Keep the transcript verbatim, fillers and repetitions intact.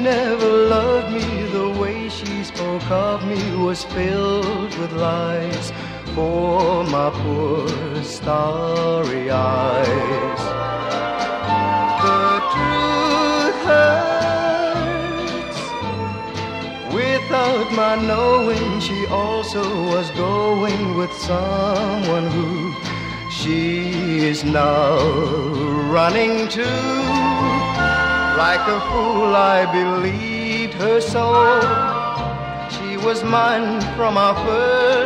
never loved me. The way she spoke of me was filled with lies for my poor starry eyes. The truth hurts. Without my knowing, she also was going with someone who she is now running to. Like a fool I believed her so. She was mine from our first